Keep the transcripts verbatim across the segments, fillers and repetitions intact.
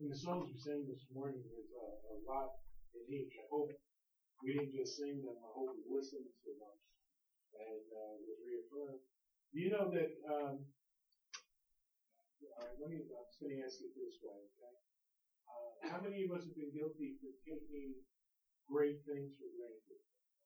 in the songs we sang this morning, there's a, a lot in each. I hope we didn't just sing them. I hope we listened to them and uh, was reaffirmed. Do you know that? Um, all right, let me. I'm just going to ask it this way, okay? Uh, how many of us have been guilty for taking great things for granted?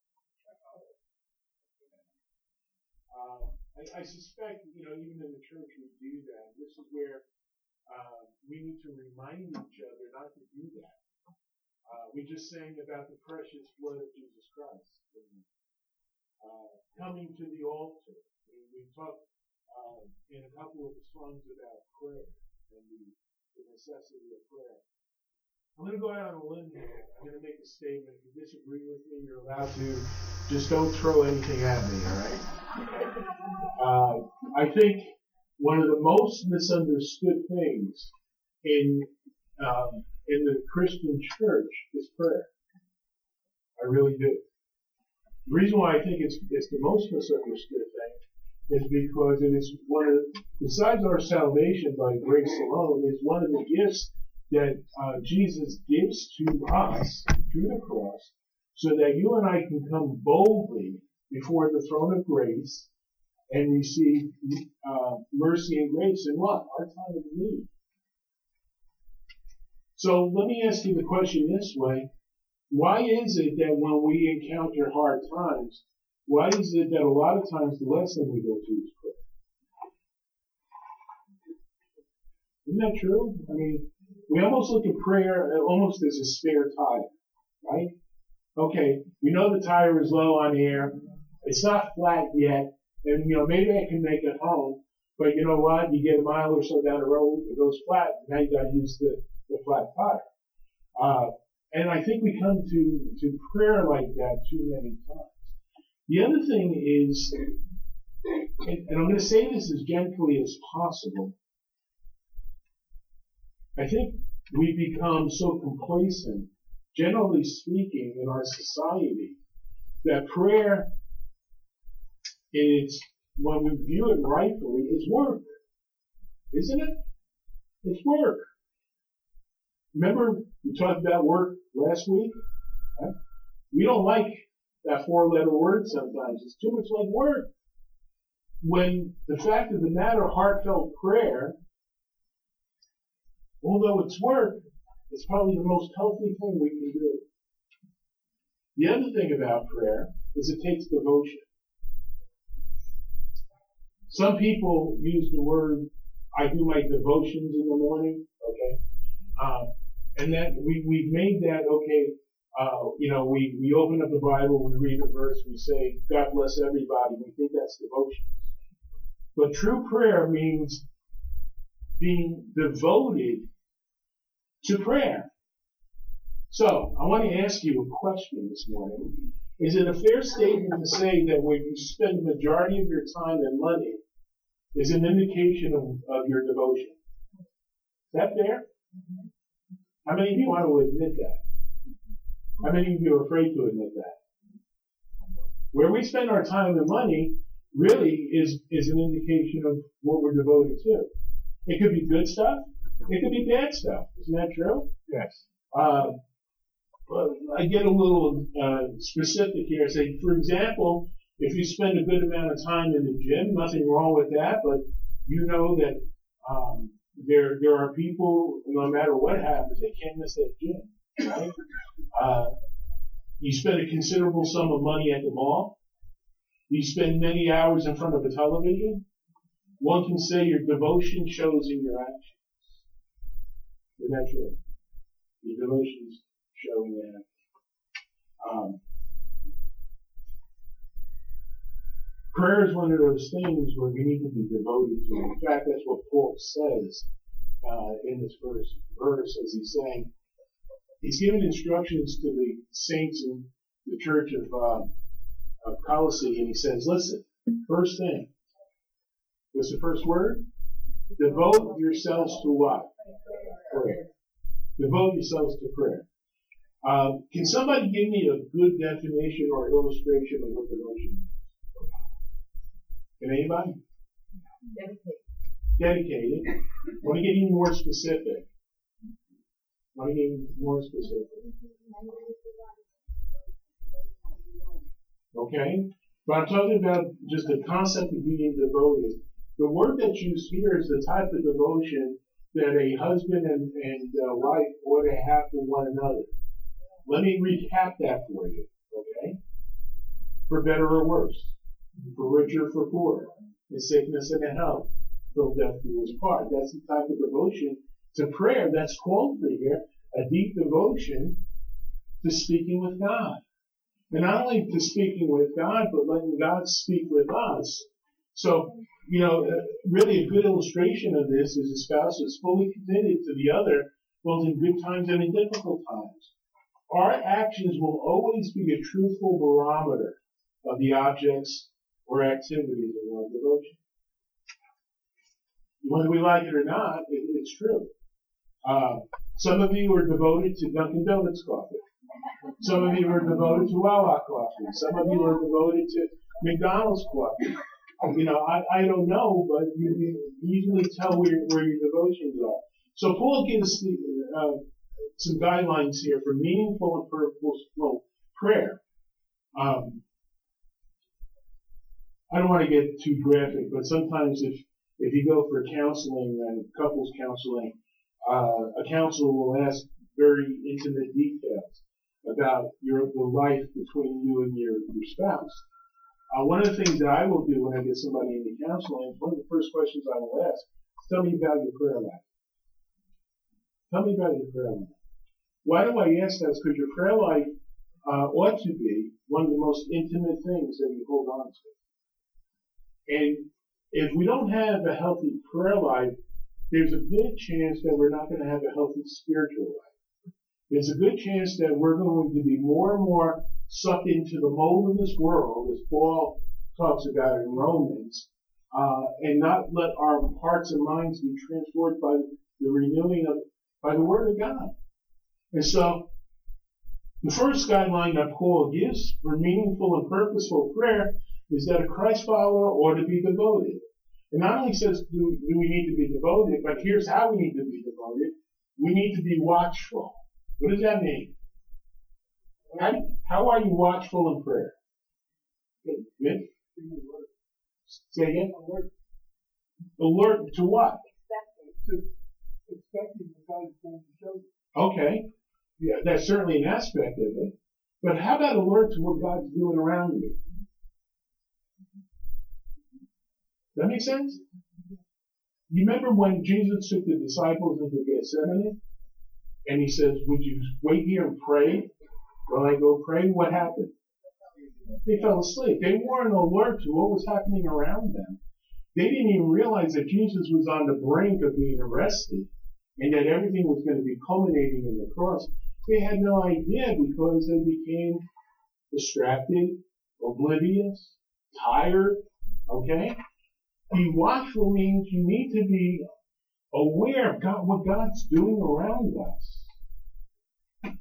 Uh, I, I suspect, you know, even in the church we do that. This is where uh, we need to remind each other not to do that. Uh, we just sang about the precious blood of Jesus Christ. Uh, coming to the altar. We, we talked uh, in a couple of the songs about prayer and the, the necessity of prayer. I'm going to go out on a limb here. I'm going to make a statement. If you disagree with me, you're allowed to. Just don't throw anything at me, all right? Uh, I think one of the most misunderstood things in um, in the Christian church is prayer. I really do. The reason why I think it's it's the most misunderstood thing is because it is one of, besides our salvation by grace alone, is one of the gifts that uh, Jesus gives to us through the cross, so that you and I can come boldly before the throne of grace and receive uh, mercy and grace in what? Our time of need. So let me ask you the question this way. Why is it that when we encounter hard times, why is it that a lot of times the last thing we go to is prayer? Isn't that true? I mean, we almost look at prayer almost as a spare tire, right? Okay, we know the tire is low on air. It's not flat yet. And, you know, maybe I can make it home. But you know what? You get a mile or so down the road, it goes flat. Now you got to use the, the flat tire. Uh, and I think we come to, to prayer like that too many times. The other thing is, and, and I'm going to say this as gently as possible, I think we become so complacent, generally speaking, in our society, that prayer, is, when we view it rightfully, is work. Isn't it? It's work. Remember, we talked about work last week? Right? We don't like that four-letter word sometimes. It's too much like work. When the fact of the matter, heartfelt prayer, although it's work, it's probably the most healthy thing we can do. The other thing about prayer is it takes devotion. Some people use the word, I do my devotions in the morning, okay? Um, and that we, we've made that, okay, uh, you know, we, we open up the Bible, we read a verse, we say, God bless everybody. We think that's devotion. But true prayer means being devoted to prayer. So, I want to ask you a question this morning. Is it a fair statement to say that when you spend the majority of your time and money is an indication of, of your devotion? Is that fair? How many of you want to admit that? How many of you are afraid to admit that? Where we spend our time and money really is, is an indication of what we're devoted to. It could be good stuff. It could be bad stuff. Isn't that true? Yes. Uh, well, I get a little uh, specific here. Say, for example, if you spend a good amount of time in the gym, nothing wrong with that, but you know that um, there there are people, no matter what happens, they can't miss that gym. Right? Uh, you spend a considerable sum of money at the mall. You spend many hours in front of a television. One can say your devotion shows in your actions. Isn't that true? Your devotion's showing that. Um, prayer is one of those things where we need to be devoted to. In fact, that's what Paul says uh, in this verse, verse as he's saying, he's given instructions to the saints in the church of, uh, of Colossae, and he says, listen, first thing, what's the first word? Devote yourselves to what? Prayer. Devote yourselves to prayer. Um, can somebody give me a good definition or illustration of what devotion means? Can anybody? Dedicated. Dedicated. I want to get even more specific. Want to get more specific? Okay? But I'm talking about just the concept of being devoted. The word that's used here is the type of devotion that a husband and, and uh, wife ought to have for one another. Let me recap that for you, okay? For better or worse, for richer or for poorer, in sickness and in health, till death do us part. That's the type of devotion to prayer that's called for here, a deep devotion to speaking with God. And not only to speaking with God, but letting God speak with us. So, you know, uh, really a good illustration of this is a spouse that's fully committed to the other, both in good times and in difficult times. Our actions will always be a truthful barometer of the objects or activities of our devotion. Whether we like it or not, it, it's true. Uh, some of you are devoted to Dunkin' Donuts coffee. Some of you are devoted to Wawa coffee. Some of you are devoted to McDonald's coffee. You know, I, I don't know, but you can easily tell where, where your devotions are. So Paul gives the, uh, some guidelines here for meaningful and purposeful prayer. Um, I don't want to get too graphic, but sometimes if if you go for counseling and couples counseling, uh, a counselor will ask very intimate details about your the life between you and your, your spouse. Uh, one of the things that I will do when I get somebody into counseling, one of the first questions I will ask is, tell me about your prayer life. Tell me about your prayer life. Why do I ask that? Because your prayer life uh, ought to be one of the most intimate things that you hold on to. And if we don't have a healthy prayer life, there's a good chance that we're not going to have a healthy spiritual life. There's a good chance that we're going to be more and more sucked into the mold of this world, as Paul talks about in Romans, uh, and not let our hearts and minds be transformed by the renewing of, by the Word of God. And so, the first guideline that Paul gives for meaningful and purposeful prayer is that a Christ follower ought to be devoted. And not only says do, do we need to be devoted, but here's how we need to be devoted. We need to be watchful. What does that mean? How, how are you watchful in prayer? Good. Say again? Alert. Alert to what? To expecting what God is going to show you. Okay. Yeah, that's certainly an aspect of it. But how about alert to what God's doing around you? Does that make sense? You remember when Jesus took the disciples into Gethsemane? And he says, would you wait here and pray? While I go pray, what happened? They fell asleep. They weren't alert to what was happening around them. They didn't even realize that Jesus was on the brink of being arrested and that everything was going to be culminating in the cross. They had no idea because they became distracted, oblivious, tired, okay? Be watchful means you need to be aware of God, what God's doing around us.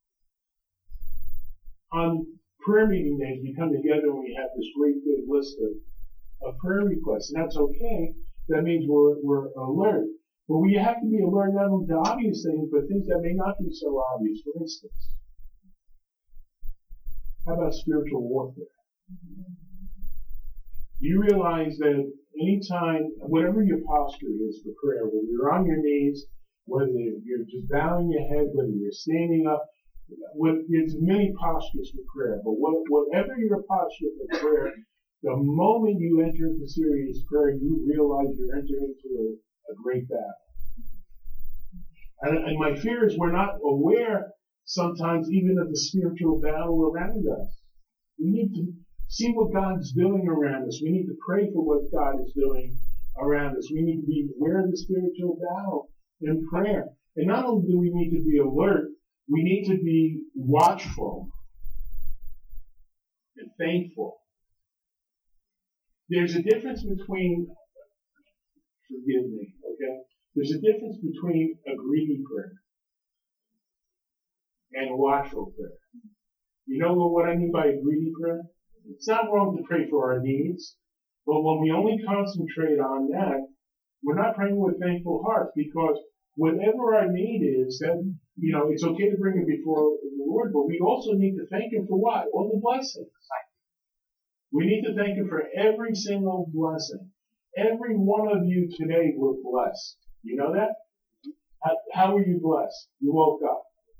On prayer meeting days, we come together and we have this great big list of, of prayer requests, and that's okay. That means we're, we're alert. But we have to be alert not only to obvious things, but things that may not be so obvious. For instance, how about spiritual warfare? Do you realize that anytime, whatever your posture is for prayer, whether you're on your knees, whether you're just bowing your head, whether you're standing up, what, there's many postures for prayer, but what, whatever your posture for prayer, the moment you enter into serious prayer, you realize you're entering into a, a great battle. And, and my fear is we're not aware sometimes even of the spiritual battle around us. We need to see what God's doing around us. We need to pray for what God is doing around us. We need to be aware of the spiritual battle in prayer. And not only do we need to be alert, we need to be watchful and thankful. There's a difference between, forgive me, okay? There's a difference between a greedy prayer and a watchful prayer. You know what I mean by a greedy prayer? It's not wrong to pray for our needs, but when we only concentrate on that, we're not praying with thankful hearts because whatever our need is, that, you know, it's okay to bring it before the Lord, but we also need to thank Him for what? All the blessings. We need to thank Him for every single blessing. Every one of you today were blessed. You know that? How, how were you blessed? You woke up.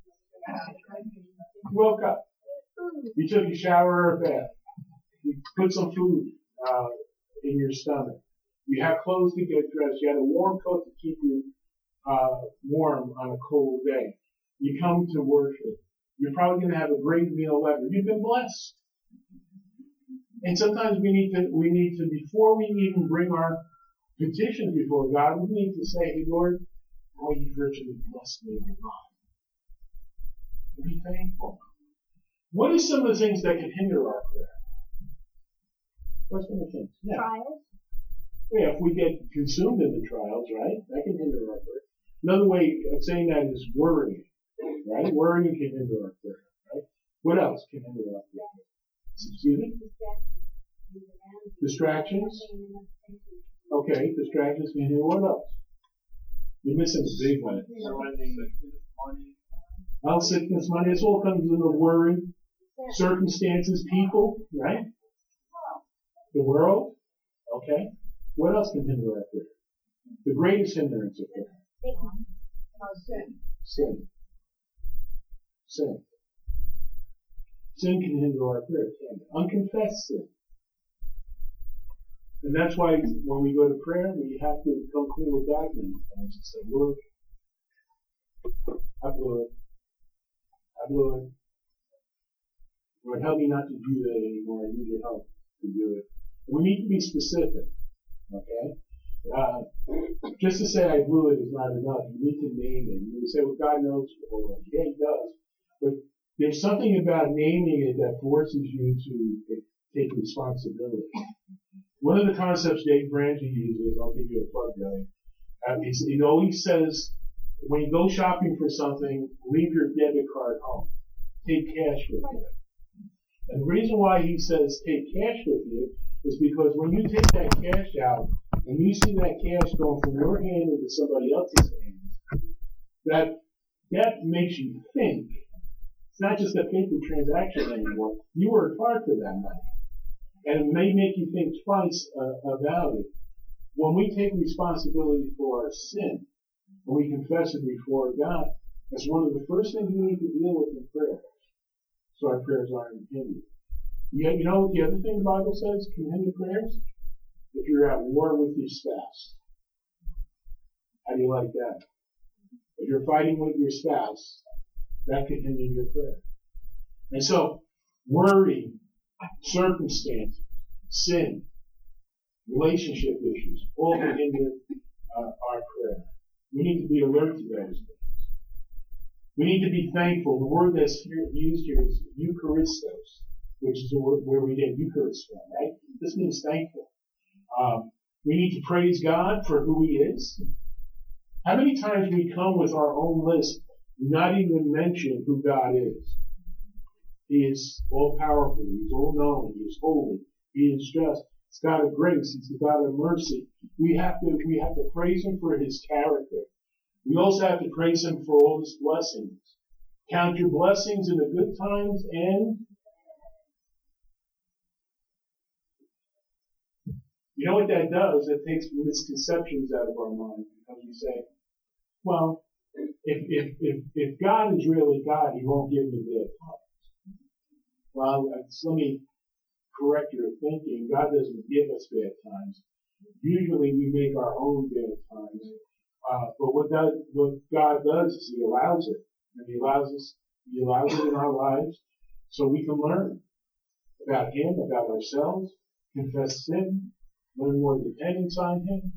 You woke up. You took a shower or a bath. You put some food uh, in your stomach. You have clothes to get dressed. You had a warm coat to keep you uh, warm on a cold day. You come to worship. You're probably going to have a great meal later. You've been blessed. And sometimes we need to, we need to, before we even bring our petitions before God, we need to say, hey, Lord, oh, you've richly blessed me with God. And be thankful. What are some of the things that can hinder our prayer? What's some of the things? Yeah. Trials. Yeah, if we get consumed in the trials, right, that can hinder our prayer. Another way of saying that is worrying, right? Worrying can hinder our prayer, right? What else can hinder our prayer? Excuse me? Distractions. Okay, distractions can hinder what else? You're missing a big one. Health, sickness, money. This all comes into worry. Circumstances, people, right? The world. Okay. What else can hinder our prayer? The greatest hindrance of prayer. Sin. Sin. Sin. Sin can hinder our prayer. Unconfessed sin. And that's why when we go to prayer, we have to come clean with God many times and say, Lord, I blew it. I blew it. Lord, help me not to do that anymore. I need your help to do it. We need to be specific. Okay? Uh, just to say I blew it is not enough. You need to name it. You would say, well, God knows already. Yeah, He does. But there's something about naming it that forces you to take responsibility. One of the concepts Dave Ramsey uses, I'll give you a plug, Joey. Uh, he always says, when you go shopping for something, leave your debit card home. Take cash with you. And the reason why he says take cash with you is because when you take that cash out and you see that cash going from your hand into somebody else's hands, that that makes you think. It's not just a paper transaction anymore. You worked hard for that money. And it may make you think twice uh, about it. When we take responsibility for our sin, and we confess it before God, that's one of the first things we need to deal with in prayer. So our prayers aren't hindered. You, you know what the other thing the Bible says can hinder prayers? If you're at war with your spouse. How do you like that? If you're fighting with your spouse, that can hinder your prayer. And so, worry, circumstances, sin, relationship issues, all can hinder uh, our prayer. We need to be alert to those things. We need to be thankful. The word that's here, used here is Eucharistos, which is the word where we get Eucharist from, right? This means thankful. Um, we need to praise God for who He is. How many times we come with our own list, not even mention who God is? He is all powerful. He's all knowing. He is holy. He is just. He's God of grace. He's the God of mercy. We have to, we have to praise Him for His character. We also have to praise Him for all His blessings. Count your blessings in the good times and you know what that does? It takes misconceptions out of our mind because we say, well, if, if, if, if God is really God, He won't give me bad times. Well, let me correct your thinking. God doesn't give us bad times. Usually we make our own bad times. Uh, but what God, what God does is He allows it. And He allows us, He allows it in our lives so we can learn about Him, about ourselves, confess sin, learn more dependence on Him.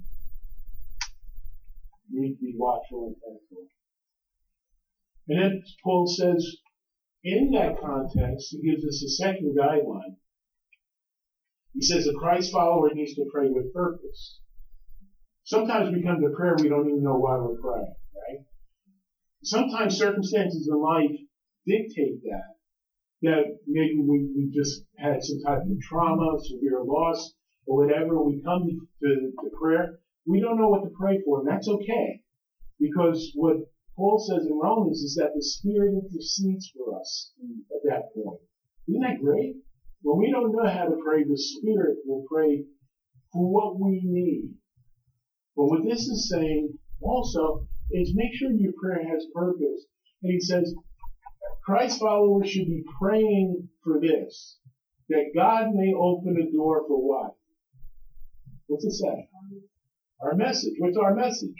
We need to be watchful and thankful. And then Paul says, in that context, he gives us a second guideline. He says a Christ follower needs to pray with purpose. Sometimes we come to prayer, we don't even know why we're praying, right? Sometimes circumstances in life dictate that. That maybe we, we just had some type of trauma, severe loss, or whatever. We come to, to prayer. We don't know what to pray for, and that's okay. Because what Paul says in Romans is that the Spirit intercedes for us at that point. Isn't that great? When we don't know how to pray, the Spirit will pray for what we need. But what this is saying also is make sure your prayer has purpose. And he says, Christ followers should be praying for this, that God may open a door for what? What's it say? Our message. What's our message?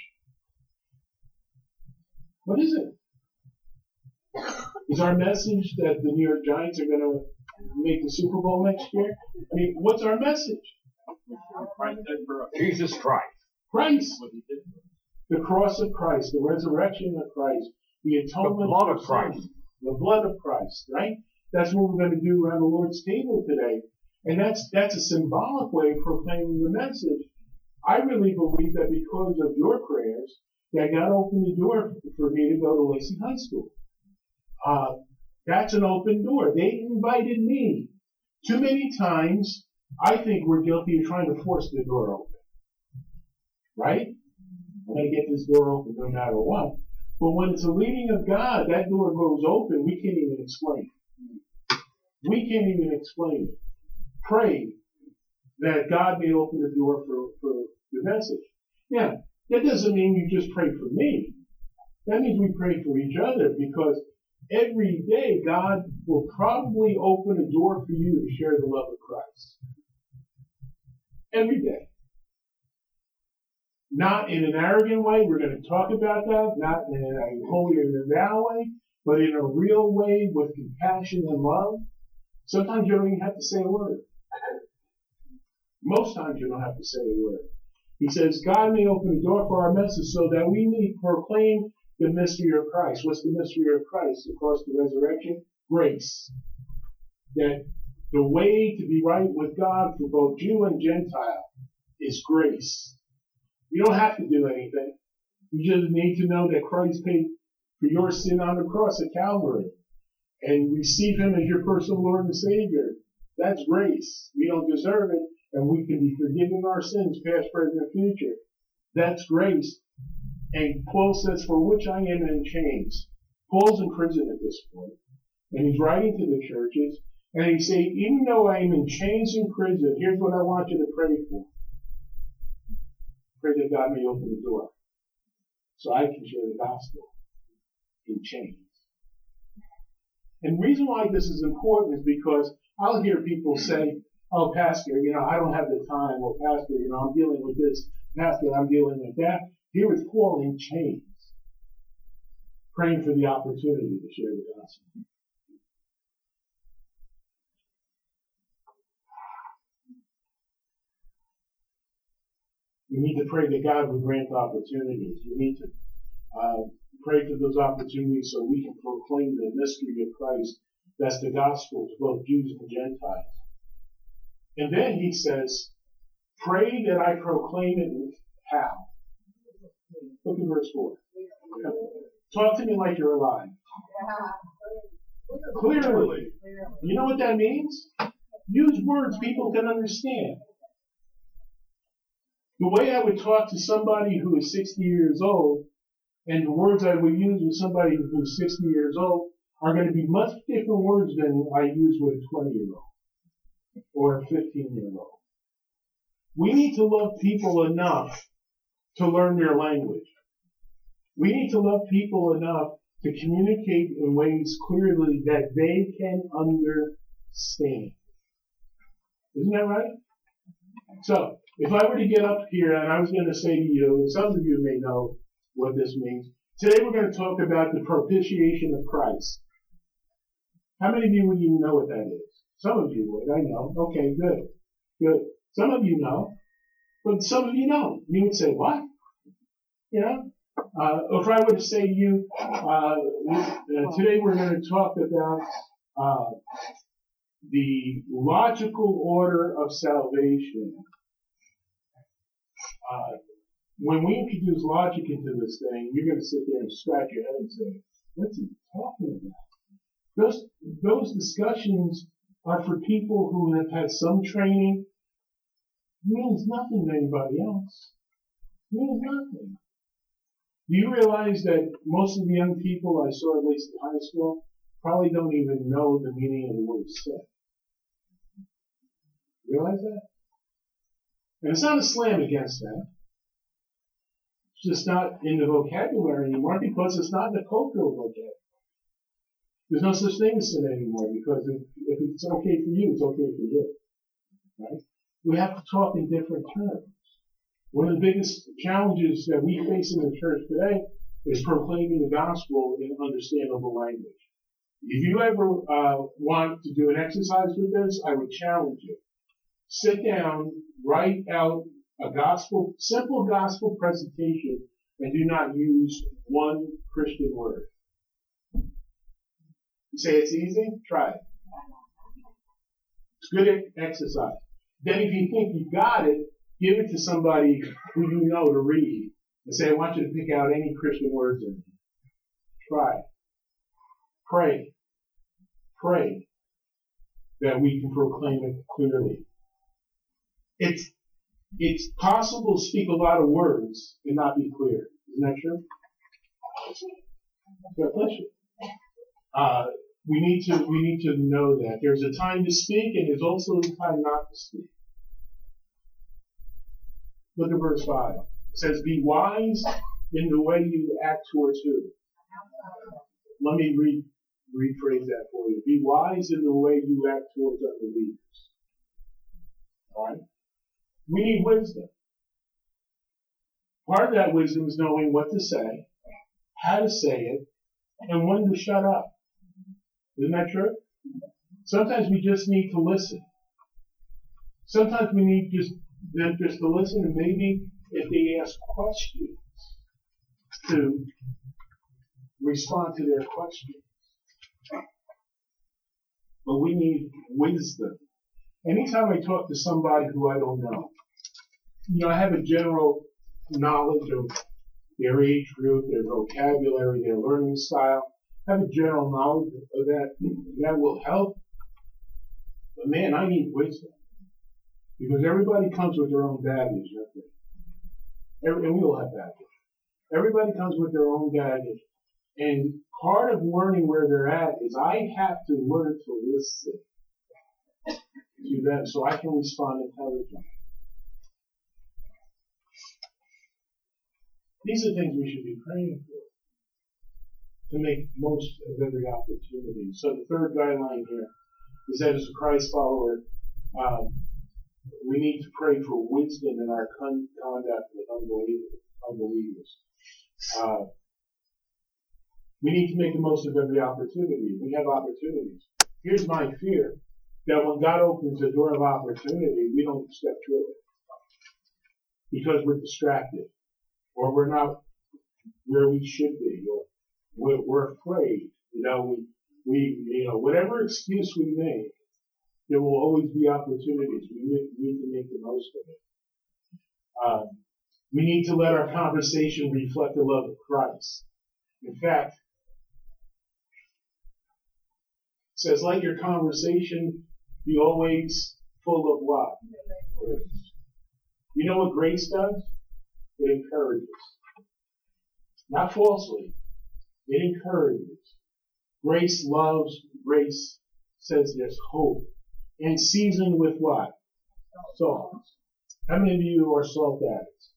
What is it? Is our message that the New York Giants are going to make the Super Bowl next year? I mean, what's our message? Jesus Christ. Christ. The cross of Christ, the resurrection of Christ, the atonement the blood of of Christ. sin, the blood of Christ, right? That's what we're going to do around the Lord's table today. And that's, that's a symbolic way of proclaiming the message. I really believe that because of your prayers, that God opened the door for me to go to Lacey High School. Uh, that's an open door. They invited me. Too many times, I think we're guilty of trying to force the door open. Right? I'm going to get this door open no matter what. But when it's a leading of God, that door goes open, we can't even explain it. We can't even explain it. Pray that God may open the door for, for the message. Now, that doesn't mean you just pray for me. That means we pray for each other, because every day God will probably open a door for you to share the love of Christ. Every day. Not in an arrogant way, we're going to talk about that, not in a holier than thou way, but in a real way with compassion and love. Sometimes you don't even have to say a word. Most times you don't have to say a word. He says, God may open the door for our message so that we may proclaim the mystery of Christ. What's the mystery of Christ? Of course, the resurrection. Grace. That the way to be right with God for both Jew and Gentile is grace. You don't have to do anything. You just need to know that Christ paid for your sin on the cross at Calvary and receive Him as your personal Lord and Savior. That's grace. We don't deserve it, and we can be forgiven our sins, past, present, and future. That's grace. And Paul says, for which I am in chains. Paul's in prison at this point, and he's writing to the churches, and he's saying, even though I am in chains in prison, here's what I want you to pray for. Pray that God may open the door so I can share the gospel in chains. And the reason why this is important is because I'll hear people say, oh, Pastor, you know, I don't have the time, or Pastor, you know, I'm dealing with this, Pastor, I'm dealing with that. Here is Paul in chains, praying for the opportunity to share the gospel. We need to pray that God would grant opportunities. We need to uh, pray for those opportunities so we can proclaim the mystery of Christ. That's the gospel to both Jews and Gentiles. And then he says, pray that I proclaim it with how? Look at verse four. Talk to me like you're alive. Clearly. You know what that means? Use words people can understand. The way I would talk to somebody who is sixty years old and the words I would use with somebody who's sixty years old are going to be much different words than I use with a twenty-year-old or a fifteen-year-old. We need to love people enough to learn their language. We need to love people enough to communicate in ways clearly that they can understand. Isn't that right? So, if I were to get up here and I was going to say to you, and some of you may know what this means, today we're going to talk about the propitiation of Christ. How many of you would even know what that is? Some of you would, I know. Okay, good. Good. Some of you know, but some of you don't. You would say, what? You know? Uh, if I were to say to you, uh, today we're going to talk about uh, the logical order of salvation. Uh, when we introduce logic into this thing, you're going to sit there and scratch your head and say, what's he talking about? Those, those discussions are for people who have had some training. It means nothing to anybody else. It means nothing. Do you realize that most of the young people I saw, at least in high school, probably don't even know the meaning of the word sin? Realize that? And it's not a slam against that. It's just not in the vocabulary anymore because it's not in the cultural vocabulary. There's no such thing as sin anymore because if, if it's okay for you, it's okay for you. Right? We have to talk in different terms. One of the biggest challenges that we face in the church today is proclaiming the gospel in understandable language. If you ever uh, want to do an exercise with this, I would challenge you. Sit down, write out a gospel, simple gospel presentation, and do not use one Christian word. You say it's easy? Try it. It's good exercise. Then if you think you got it, give it to somebody who you know to read and say, I want you to pick out any Christian words in it. Try it. Pray. Pray that we can proclaim it clearly. It's, it's possible to speak a lot of words and not be clear. Isn't that true? God bless you. Uh, we need to, we need to know that there's a time to speak and there's also a time not to speak. Look at verse five. It says, be wise in the way you act towards who? Let me re- rephrase that for you. Be wise in the way you act towards unbelievers. Alright? We need wisdom. Part of that wisdom is knowing what to say, how to say it, and when to shut up. Isn't that true? Sometimes we just need to listen. Sometimes we need just, just to listen, and maybe if they ask questions, to respond to their questions. But we need wisdom. Anytime I talk to somebody who I don't know, you know, I have a general knowledge of their age group, their vocabulary, their learning style. I have a general knowledge of that. That will help. But man, I need wisdom. Because everybody comes with their own baggage, don't they? Every, and we all have baggage. Everybody comes with their own baggage. And part of learning where they're at is I have to learn to listen to them so I can respond intelligently. These are things we should be praying for to make most of every opportunity. So the third guideline here is that as a Christ follower, um, we need to pray for wisdom in our con- conduct with unbelievers. unbelievers. Uh, we need to make the most of every opportunity. We have opportunities. Here's my fear, that when God opens the door of opportunity, we don't step through it. Because we're distracted. Or we're not where we should be. Or we're, we're afraid. You know, we, we, you know, whatever excuse we make, there will always be opportunities. We need to make the most of it. Um, we need to let our conversation reflect the love of Christ. In fact, it says, let your conversation be always full of what? You know what grace does? It encourages. Not falsely. It encourages. Grace loves, grace says there's hope. And seasoned with what? Salt. How many of you are salt addicts?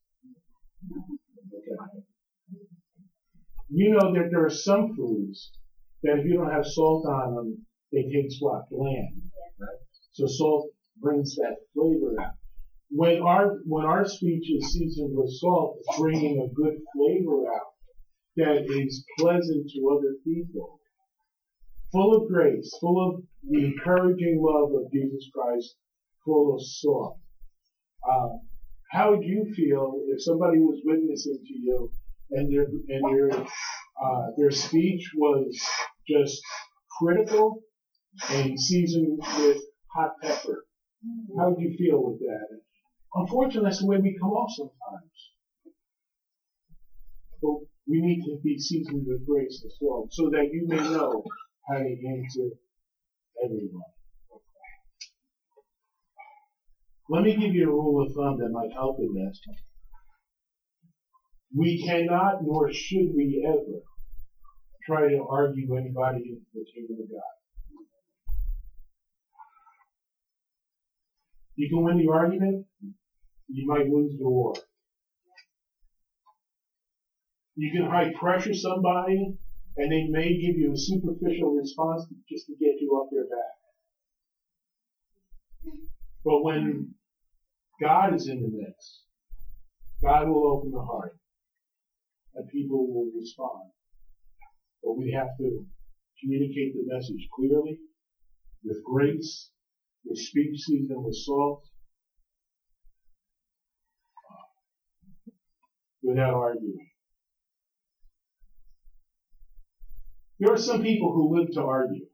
Okay. You know that there are some foods that if you don't have salt on them, they taste what? Bland. Right? So salt brings that flavor out. When our, when our speech is seasoned with salt, it's bringing a good flavor out that is pleasant to other people. Full of grace, full of the encouraging love of Jesus Christ, full of salt. Um, how would you feel if somebody was witnessing to you and their and their uh, their speech was just critical and seasoned with hot pepper? How would you feel with that? Unfortunately, that's the way we come off sometimes. But we need to be seasoned with grace and salt so that you may know how to answer everyone. Let me give you a rule of thumb that might help in this. We cannot, nor should we ever, try to argue anybody into the kingdom of God. You can win the argument, you might lose the war. You can high pressure somebody, and they may give you a superficial response just to get you off their back. But when God is in the mix, God will open the heart, and people will respond. But we have to communicate the message clearly, with grace, with speech seasoned with salt, without arguing. There are some people who live to argue.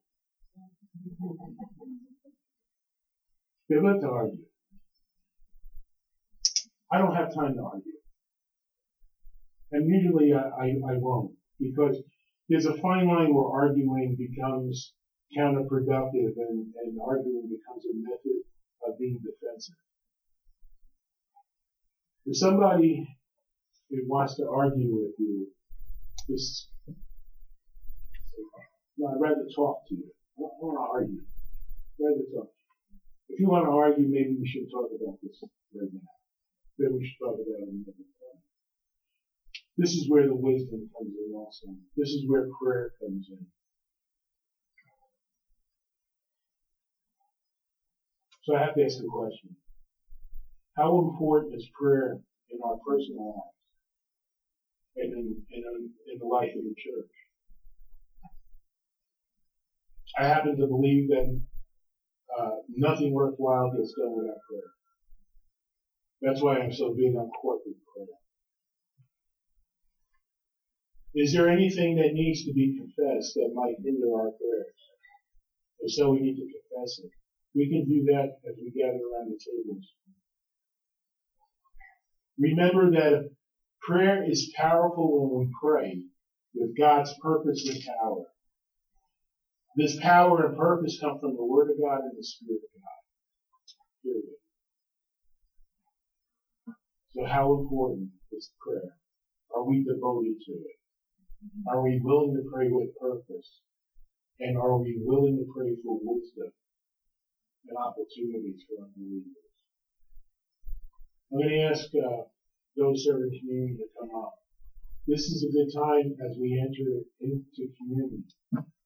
They live to argue. I don't have time to argue. And usually I, I, I won't, because there's a fine line where arguing becomes counterproductive and, and arguing becomes a method of being defensive. If somebody who wants to argue with you, just, no, I'd rather talk to you. I don't want to argue. I'd rather talk. If you want to argue, maybe we should talk about this right now. Maybe we should talk about it another time. This is where the wisdom comes in also. This is where prayer comes in. So I have to ask a question. How important is prayer in our personal lives and in, in, in the life of the church? I happen to believe that uh, nothing worthwhile gets done without prayer. That's why I'm so big on corporate prayer. Is there anything that needs to be confessed that might hinder our prayers? If so, we need to confess it. We can do that as we gather around the tables. Remember that prayer is powerful when we pray with God's purpose and power. This power and purpose come from the Word of God and the Spirit of God. Period. So how important is prayer? Are we devoted to it? Are we willing to pray with purpose? And are we willing to pray for wisdom and opportunities for unbelievers? I'm going to ask uh, those serving communion to come up. This is a good time as we enter into communion